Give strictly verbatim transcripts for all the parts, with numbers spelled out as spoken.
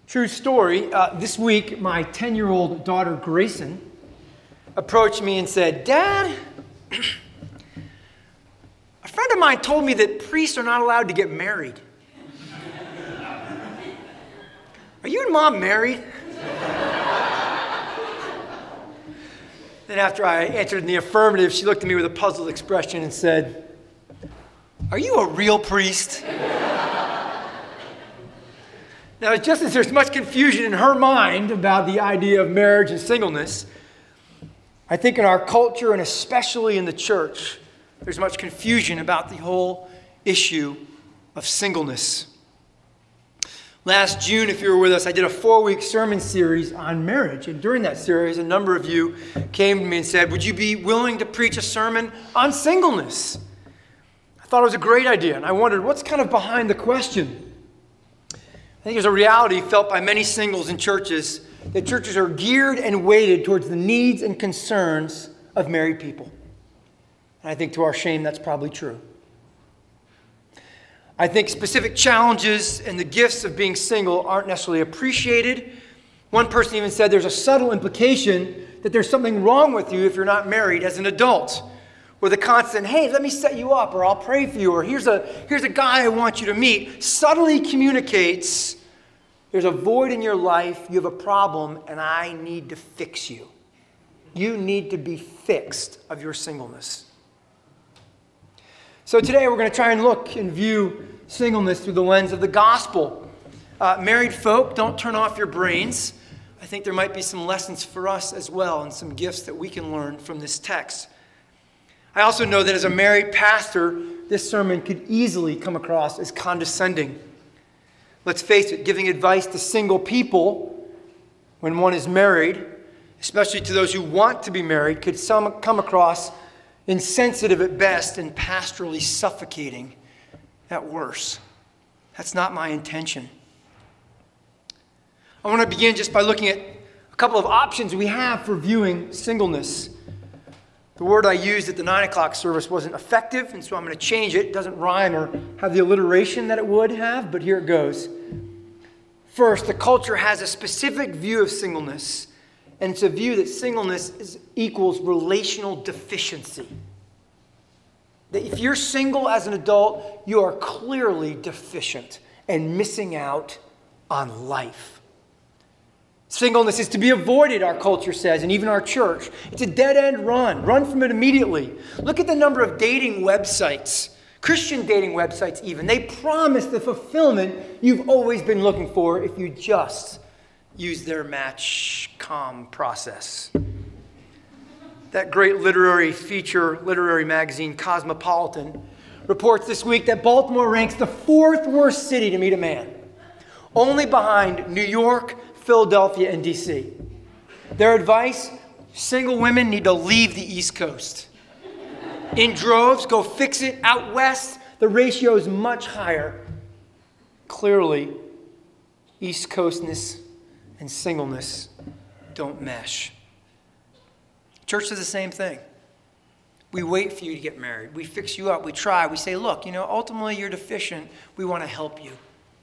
True story. Uh, this week, my ten-year-old daughter, Grayson, approached me and said, "Dad, a friend of mine told me that priests are not allowed to get married. Are you and Mom married?" Then after I answered in the affirmative, she looked at me with a puzzled expression and said, "Are you a real priest?" Now, just as there's much confusion in her mind about the idea of marriage and singleness, I think in our culture and especially in the church, there's much confusion about the whole issue of singleness. Last June, if you were with us, I did a four-week sermon series on marriage. And during that series, a number of you came to me and said, "Would you be willing to preach a sermon on singleness?" I thought it was a great idea, and I wondered, what's kind of behind the question? I think there's a reality felt by many singles in churches that churches are geared and weighted towards the needs and concerns of married people. And I think to our shame, that's probably true. I think specific challenges and the gifts of being single aren't necessarily appreciated. One person even said there's a subtle implication that there's something wrong with you if you're not married as an adult. Or the constant, "Hey, let me set you up," or "I'll pray for you," or here's a, here's a guy I want you to meet, subtly communicates there's a void in your life, you have a problem, and I need to fix you. You need to be fixed of your singleness. So today we're going to try and look and view singleness through the lens of the gospel. Uh, married folk, don't turn off your brains. I think there might be some lessons for us as well and some gifts that we can learn from this text. I also know that as a married pastor, this sermon could easily come across as condescending. Let's face it, giving advice to single people when one is married, especially to those who want to be married, could some come across insensitive at best and pastorally suffocating at worst. That's not my intention. I want to begin just by looking at a couple of options we have for viewing singleness. The word I used at the nine o'clock service wasn't effective, and so I'm going to change it. It doesn't rhyme or have the alliteration that it would have, but here it goes. First, the culture has a specific view of singleness, and it's a view that singleness is, equals relational deficiency. That if you're single as an adult, you are clearly deficient and missing out on life. Singleness is to be avoided, our culture says, and even our church. It's a dead-end run. Run from it immediately. Look at the number of dating websites, Christian dating websites even. They promise the fulfillment you've always been looking for if you just use their Match dot com process. That great literary feature, literary magazine, Cosmopolitan, reports this week that Baltimore ranks the fourth worst city to meet a man, only behind New York, Philadelphia, and D C. Their advice, single women need to leave the East Coast. In droves, go fix it. Out west, the ratio is much higher. Clearly, East Coastness and singleness don't mesh. Church does the same thing. We wait for you to get married. We fix you up. We try. We say, "Look, you know, ultimately you're deficient. We want to help you."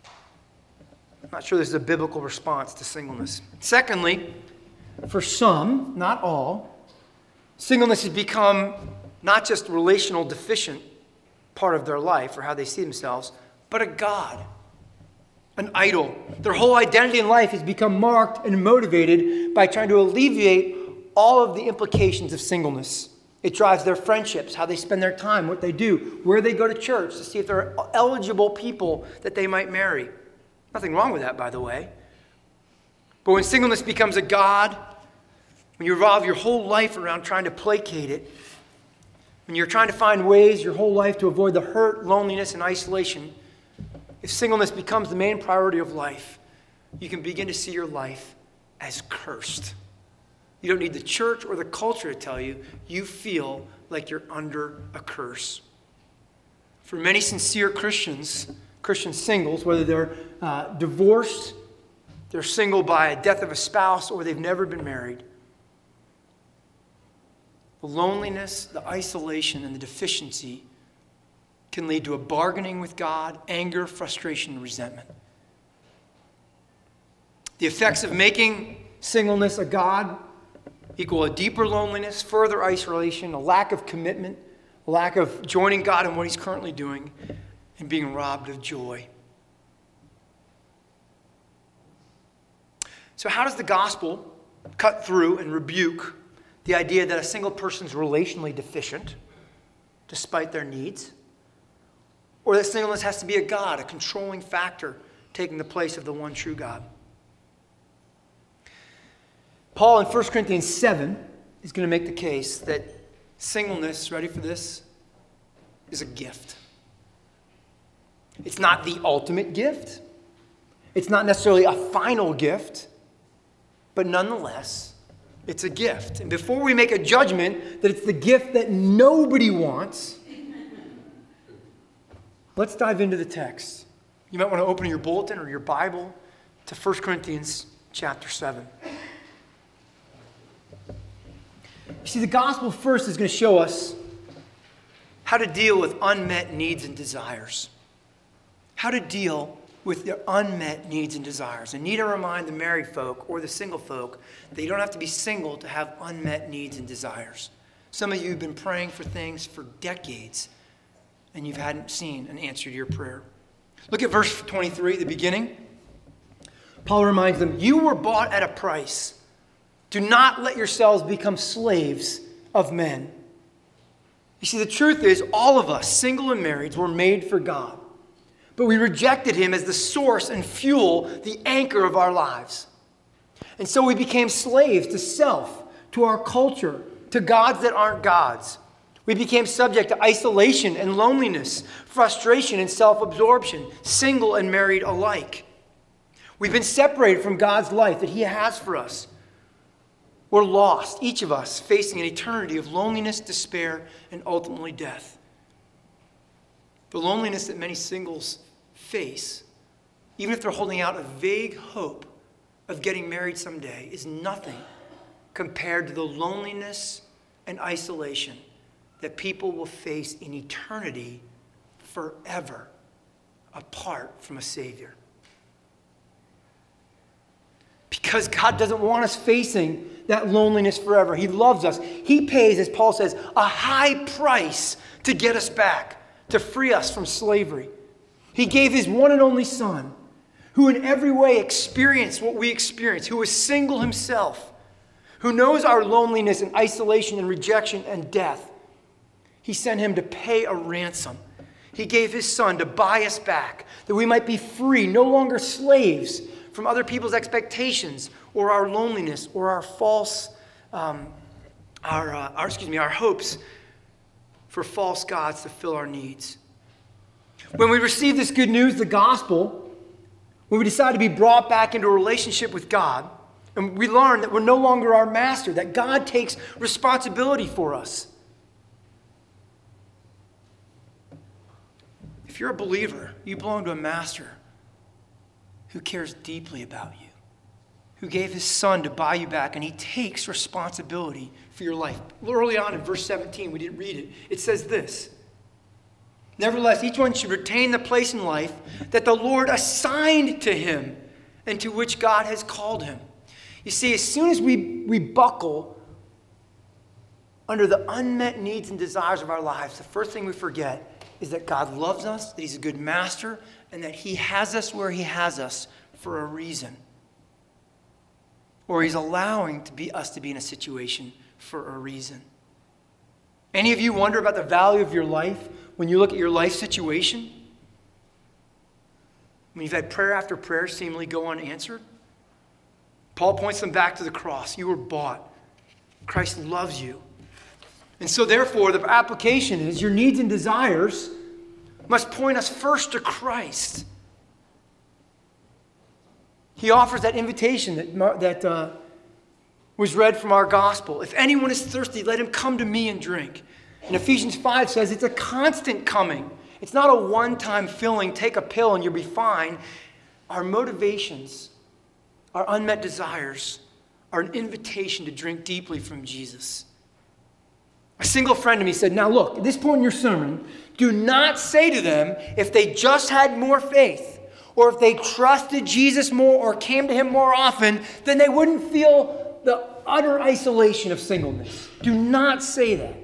I'm not sure this is a biblical response to singleness. Secondly, for some, not all, singleness has become not just a relational deficient part of their life or how they see themselves, but a god, an idol. Their whole identity in life has become marked and motivated by trying to alleviate all of the implications of singleness. It drives their friendships, how they spend their time, what they do, where they go to church to see if there are eligible people that they might marry. Nothing wrong with that, by the way. But when singleness becomes a god, when you revolve your whole life around trying to placate it, when you're trying to find ways your whole life to avoid the hurt, loneliness, and isolation, if singleness becomes the main priority of life, you can begin to see your life as cursed. You don't need the church or the culture to tell you. You feel like you're under a curse. For many sincere Christians, Christian singles, whether they're uh, divorced, they're single by a death of a spouse, or they've never been married, the loneliness, the isolation, and the deficiency can lead to a bargaining with God, anger, frustration, and resentment. The effects of making singleness a god equal a deeper loneliness, further isolation, a lack of commitment, a lack of joining God in what he's currently doing, and being robbed of joy. So how does the gospel cut through and rebuke the idea that a single person's relationally deficient, despite their needs, or that singleness has to be a god, a controlling factor, taking the place of the one true God? Paul in First Corinthians seven is going to make the case that singleness, ready for this, is a gift. It's not the ultimate gift. It's not necessarily a final gift. But nonetheless, it's a gift. And before we make a judgment that it's the gift that nobody wants, let's dive into the text. You might want to open your bulletin or your Bible to First Corinthians chapter seven. You see, the gospel first is going to show us how to deal with unmet needs and desires. How to deal with their unmet needs and desires. And need to remind the married folk or the single folk that you don't have to be single to have unmet needs and desires. Some of you have been praying for things for decades, and you hadn't seen an answer to your prayer. Look at verse twenty-three, the beginning. Paul reminds them, you were bought at a price. Do not let yourselves become slaves of men. You see, the truth is, all of us, single and married, were made for God. But we rejected him as the source and fuel, the anchor of our lives. And so we became slaves to self, to our culture, to gods that aren't gods. We became subject to isolation and loneliness, frustration and self-absorption, single and married alike. We've been separated from God's life that he has for us. We're lost, each of us, facing an eternity of loneliness, despair, and ultimately death. The loneliness that many singles face, even if they're holding out a vague hope of getting married someday, is nothing compared to the loneliness and isolation that people will face in eternity forever apart from a Savior. Because God doesn't want us facing that loneliness forever. He loves us. He pays, as Paul says, a high price to get us back, to free us from slavery. He gave his one and only Son, who in every way experienced what we experience, who was single himself, who knows our loneliness and isolation and rejection and death. He sent him to pay a ransom. He gave his Son to buy us back, that we might be free, no longer slaves from other people's expectations or our loneliness or our false, um, our, uh, our excuse me, our hopes for false gods to fill our needs. When we receive this good news, the gospel, when we decide to be brought back into a relationship with God, and we learn that we're no longer our master, that God takes responsibility for us. If you're a believer, you belong to a master who cares deeply about you, who gave his Son to buy you back, and he takes responsibility for your life. Early on in verse seventeen, we didn't read it. It says this: nevertheless, each one should retain the place in life that the Lord assigned to him and to which God has called him. You see, as soon as we, we buckle under the unmet needs and desires of our lives, the first thing we forget is that God loves us, that he's a good master, and that he has us where he has us for a reason. Or he's allowing to be us to be in a situation for a reason. Any of you wonder about the value of your life when you look at your life situation? When you've had prayer after prayer seemingly go unanswered? Paul points them back to the cross. You were bought. Christ loves you. And so therefore, the application is your needs and desires must point us first to Christ. He offers that invitation that, that uh, was read from our gospel. If anyone is thirsty, let him come to me and drink. And Ephesians five says it's a constant coming. It's not a one-time filling, take a pill and you'll be fine. Our motivations, our unmet desires, are an invitation to drink deeply from Jesus. A single friend of me said, now look, at this point in your sermon, do not say to them, if they just had more faith, or if they trusted Jesus more or came to him more often, then they wouldn't feel the utter isolation of singleness. Do not say that.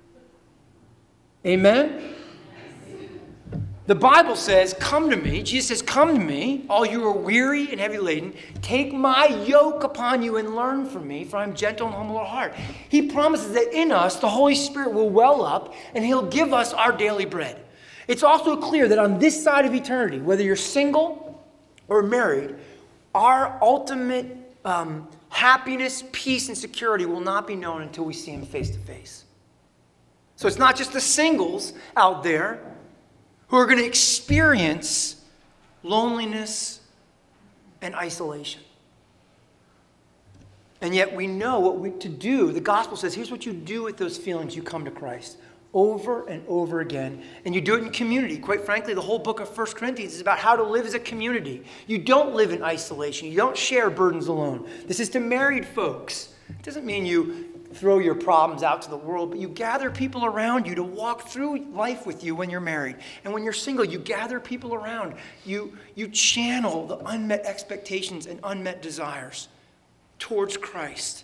Amen? The Bible says, come to me. Jesus says, come to me, all you are weary and heavy laden. Take my yoke upon you and learn from me, for I am gentle and humble of heart. He promises that in us, the Holy Spirit will well up, and he'll give us our daily bread. It's also clear that on this side of eternity, whether you're single or married, our ultimate um, happiness, peace, and security will not be known until we see him face to face. So it's not just the singles out there who are going to experience loneliness and isolation. And yet we know what we to do. The gospel says, here's what you do with those feelings. You come to Christ over and over again. And you do it in community. Quite frankly, the whole book of First Corinthians is about how to live as a community. You don't live in isolation. You don't share burdens alone. This is to married folks. It doesn't mean you throw your problems out to the world, but you gather people around you to walk through life with you when you're married. And when you're single, you gather people around. You, you channel the unmet expectations and unmet desires towards Christ.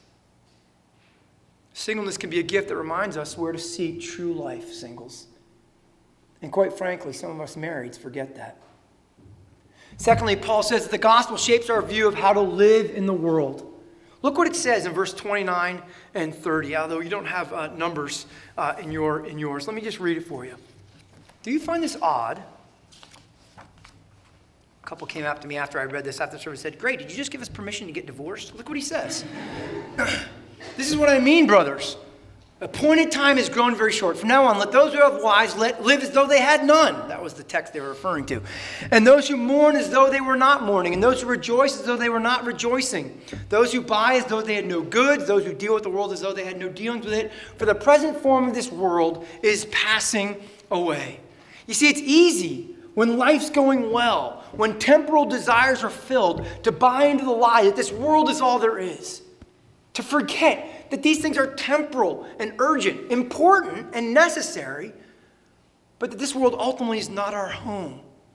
Singleness can be a gift that reminds us where to seek true life, singles. And quite frankly, some of us marrieds forget that. Secondly, Paul says that the gospel shapes our view of how to live in the world. Look what it says in verse twenty-nine and thirty, although you don't have uh, numbers uh, in, your, in yours. Let me just read it for you. Do you find this odd? A couple came up to me after I read this after the service and said, great, did you just give us permission to get divorced? Look what he says. This is what I mean, brothers. Appointed time has grown very short. From now on, let those who have wives let live as though they had none. That was the text they were referring to. And those who mourn as though they were not mourning. And those who rejoice as though they were not rejoicing. Those who buy as though they had no goods. Those who deal with the world as though they had no dealings with it. For the present form of this world is passing away. You see, it's easy when life's going well, when temporal desires are filled, to buy into the lie that this world is all there is. To forget that these things are temporal and urgent, important and necessary, but that this world ultimately is not our home.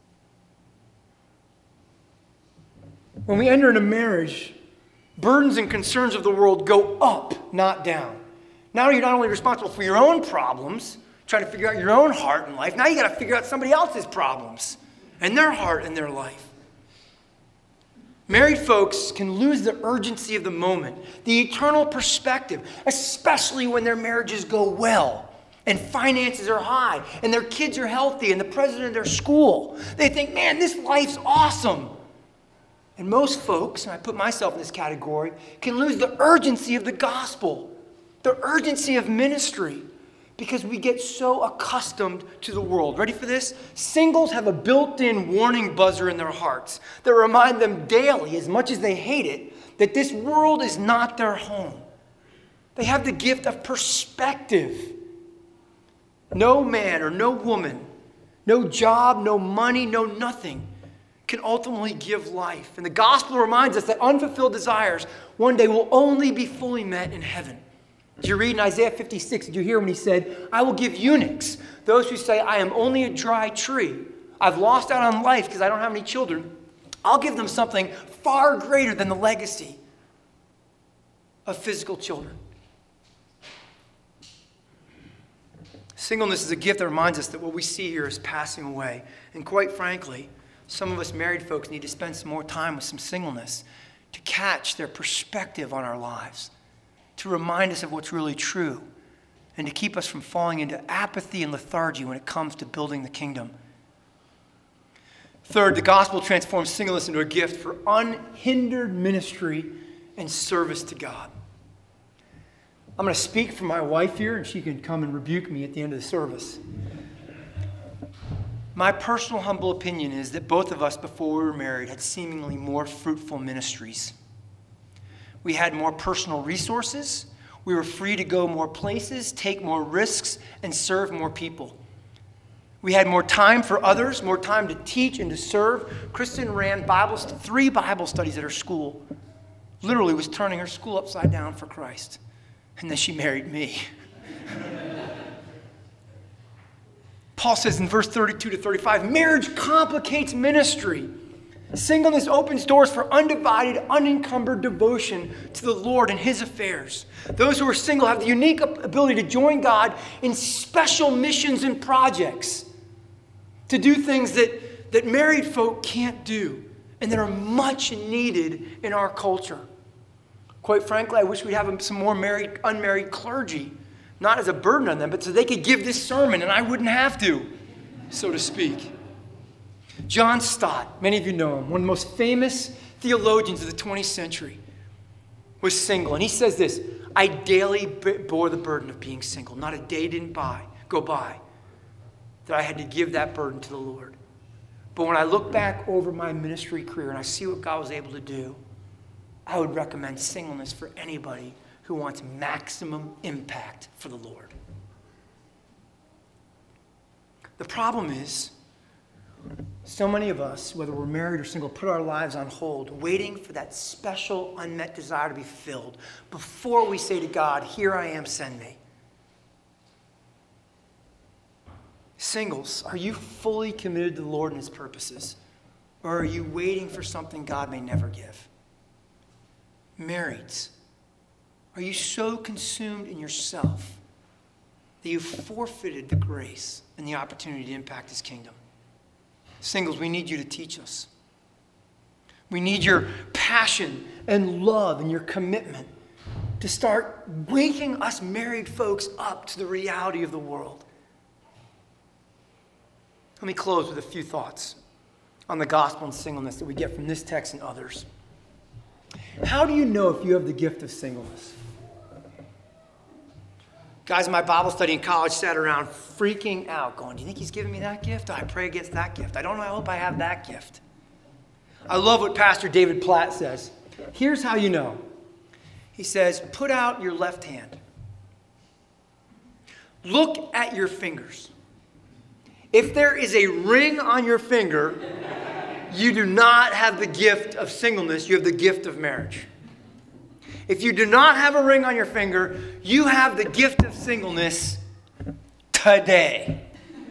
When we enter into marriage, burdens and concerns of the world go up, not down. Now you're not only responsible for your own problems, trying to figure out your own heart in life, now you got to figure out somebody else's problems and their heart and their life. Married folks can lose the urgency of the moment, the eternal perspective, especially when their marriages go well and finances are high and their kids are healthy and the president of their school. They think, man, this life's awesome. And most folks, and I put myself in this category, can lose the urgency of the gospel, the urgency of ministry, because we get so accustomed to the world. Ready for this? Singles have a built-in warning buzzer in their hearts that remind them daily, as much as they hate it, that this world is not their home. They have the gift of perspective. No man or no woman, no job, no money, no nothing can ultimately give life. And the gospel reminds us that unfulfilled desires one day will only be fully met in heaven. Did you read in Isaiah fifty-six, did you hear when he said, I will give eunuchs, those who say, I am only a dry tree. I've lost out on life because I don't have any children. I'll give them something far greater than the legacy of physical children. Singleness is a gift that reminds us that what we see here is passing away. And quite frankly, some of us married folks need to spend some more time with some singleness to catch their perspective on our lives, to remind us of what's really true, and to keep us from falling into apathy and lethargy when it comes to building the kingdom. Third, the gospel transforms singleness into a gift for unhindered ministry and service to God. I'm going to speak for my wife here, and she can come and rebuke me at the end of the service. My personal humble opinion is that both of us, before we were married, had seemingly more fruitful ministries. We had more personal resources. We were free to go more places, take more risks, and serve more people. We had more time for others, more time to teach and to serve. Kristen ran Bible st- three Bible studies at her school. Literally was turning her school upside down for Christ. And then she married me. Paul says in verse thirty-two to thirty-five, marriage complicates ministry. Singleness opens doors for undivided, unencumbered devotion to the Lord and his affairs. Those who are single have the unique ability to join God in special missions and projects, to do things that, that married folk can't do and that are much needed in our culture. Quite frankly, I wish we'd have some more married, unmarried clergy, not as a burden on them, but so they could give this sermon and I wouldn't have to, so to speak. John Stott, many of you know him, one of the most famous theologians of the twentieth century, was single. And he says this, I daily bore the burden of being single. Not a day didn't by, go by that I had to give that burden to the Lord. But when I look back over my ministry career and I see what God was able to do, I would recommend singleness for anybody who wants maximum impact for the Lord. The problem is, so many of us, whether we're married or single, put our lives on hold, waiting for that special unmet desire to be filled before we say to God, here I am, send me. Singles, are you fully committed to the Lord and his purposes? Or are you waiting for something God may never give? Marrieds, are you so consumed in yourself that you've forfeited the grace and the opportunity to impact his kingdom? Singles, we need you to teach us. We need your passion and love and your commitment to start waking us married folks up to the reality of the world. Let me close with a few thoughts on the gospel and singleness that we get from this text and others. How do you know if you have the gift of singleness? Guys in my Bible study in college sat around freaking out, going, do you think he's giving me that gift? I pray against that gift. I don't know. I hope I have that gift. I love what Pastor David Platt says. Here's how you know. He says, put out your left hand. Look at your fingers. If there is a ring on your finger, you do not have the gift of singleness. You have the gift of marriage. If you do not have a ring on your finger, you have the gift of singleness today.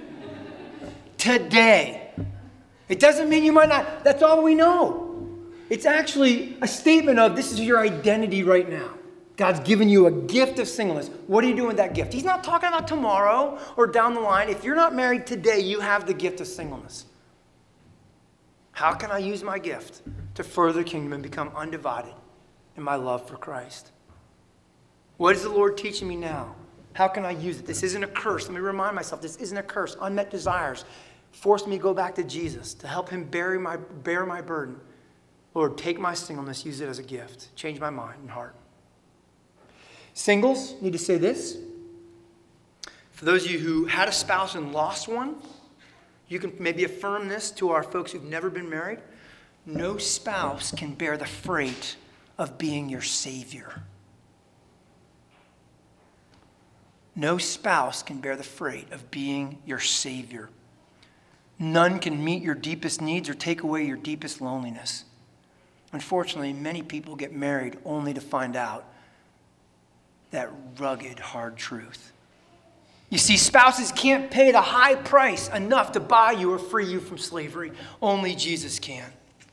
Today. It doesn't mean you might not. That's all we know. It's actually a statement of this is your identity right now. God's given you a gift of singleness. What are you doing with that gift? He's not talking about tomorrow or down the line. If you're not married today, you have the gift of singleness. How can I use my gift to further the kingdom and become undivided in my love for Christ? What is the Lord teaching me now? How can I use it? This isn't a curse. Let me remind myself, this isn't a curse. Unmet desires forced me to go back to Jesus to help him bear my, bear my burden. Lord, take my singleness, use it as a gift. Change my mind and heart. Singles, need to say this. For those of you who had a spouse and lost one, you can maybe affirm this to our folks who've never been married. No spouse can bear the freight of being your savior. No spouse can bear the freight of being your savior. None can meet your deepest needs or take away your deepest loneliness. Unfortunately, many people get married only to find out that rugged, hard truth. You see, spouses can't pay the high price enough to buy you or free you from slavery. Only Jesus can.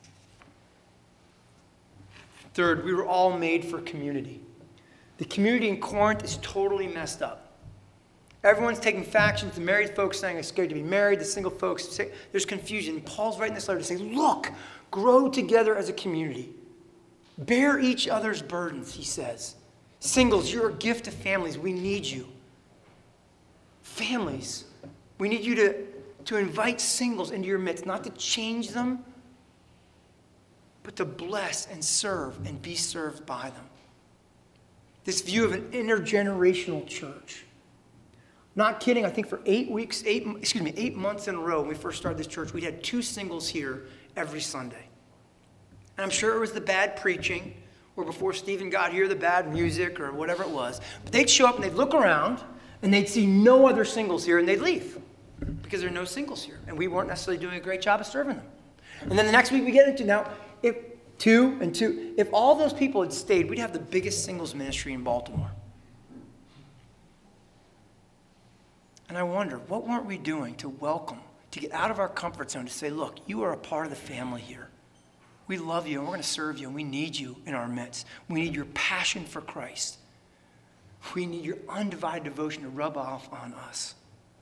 Third, we were all made for community. The community in Corinth is totally messed up. Everyone's taking factions. The married folks saying it's scared to be married. The single folks say there's confusion. Paul's writing this letter to say, look, grow together as a community. Bear each other's burdens, he says. Singles, you're a gift to families. We need you. Families, we need you to, to invite singles into your midst, not to change them, but to bless and serve and be served by them. This view of an intergenerational church. Not kidding, I think for eight weeks, eight, excuse me, eight months in a row when we first started this church, we had two singles here every Sunday. And I'm sure it was the bad preaching, or before Stephen got here, the bad music or whatever it was. But they'd show up and they'd look around and they'd see no other singles here and they'd leave because there are no singles here. And we weren't necessarily doing a great job of serving them. And then the next week we get into, now, if two and two, if all those people had stayed, we'd have the biggest singles ministry in Baltimore. And I wonder, what weren't we doing to welcome, to get out of our comfort zone, to say, look, you are a part of the family here. We love you, and we're going to serve you, and we need you in our midst. We need your passion for Christ. We need your undivided devotion to rub off on us.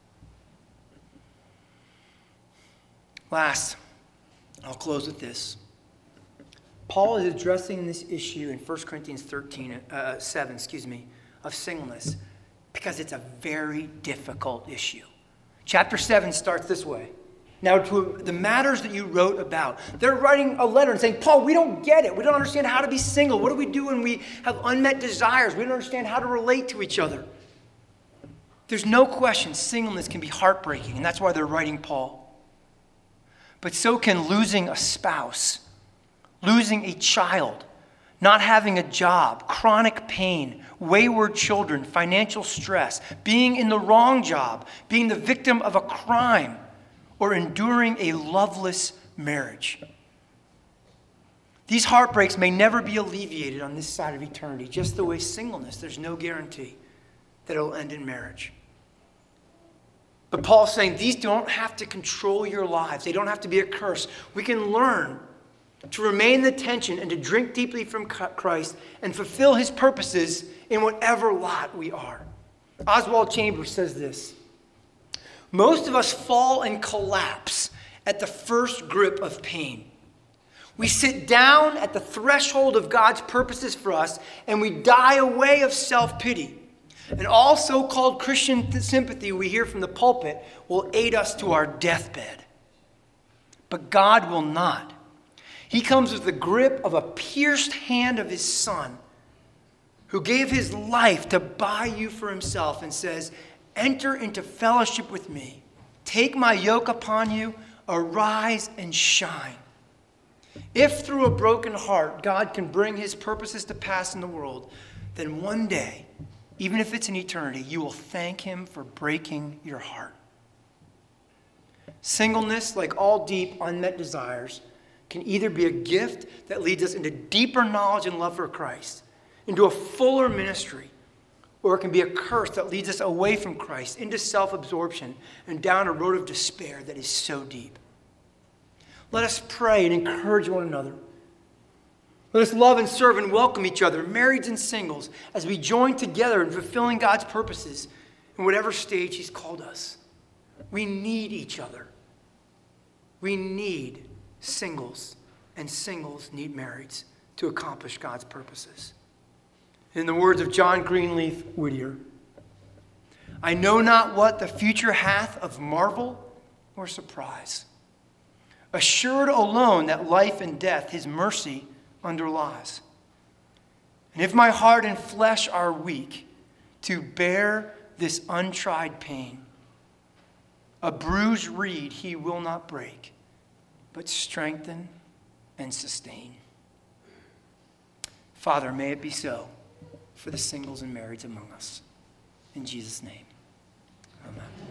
Last, I'll close with this. Paul is addressing this issue in First Corinthians thirteen, uh, seven, excuse me, of singleness because it's a very difficult issue. Chapter seven starts this way. Now, to the matters that you wrote about, they're writing a letter and saying, Paul, we don't get it. We don't understand how to be single. What do we do when we have unmet desires? We don't understand how to relate to each other. There's no question singleness can be heartbreaking, and that's why they're writing Paul. But so can losing a spouse, losing a child, not having a job, chronic pain, wayward children, financial stress, being in the wrong job, being the victim of a crime, or enduring a loveless marriage. These heartbreaks may never be alleviated on this side of eternity, just the way singleness, there's no guarantee that it'll end in marriage. But Paul's saying these don't have to control your lives. They don't have to be a curse. We can learn to remain in the tension and to drink deeply from Christ and fulfill his purposes in whatever lot we are. Oswald Chambers says this: most of us fall and collapse at the first grip of pain. We sit down at the threshold of God's purposes for us, and we die away of self-pity. And all so-called Christian sympathy we hear from the pulpit will aid us to our deathbed. But God will not. He comes with the grip of a pierced hand of his Son, who gave his life to buy you for himself, and says, enter into fellowship with me. Take my yoke upon you. Arise and shine. If through a broken heart God can bring his purposes to pass in the world, then one day, even if it's in eternity, you will thank him for breaking your heart. Singleness, like all deep, unmet desires, can either be a gift that leads us into deeper knowledge and love for Christ, into a fuller ministry, or it can be a curse that leads us away from Christ, into self-absorption, and down a road of despair that is so deep. Let us pray and encourage one another. Let us love and serve and welcome each other, marrieds and singles, as we join together in fulfilling God's purposes in whatever stage he's called us. We need each other. We need singles, and singles need marrieds to accomplish God's purposes. In the words of John Greenleaf Whittier, I know not what the future hath of marvel or surprise, assured alone that life and death his mercy underlies. And if my heart and flesh are weak to bear this untried pain, a bruised reed he will not break, but strengthen and sustain. Father, may it be so for the singles and marrieds among us. In Jesus' name, amen.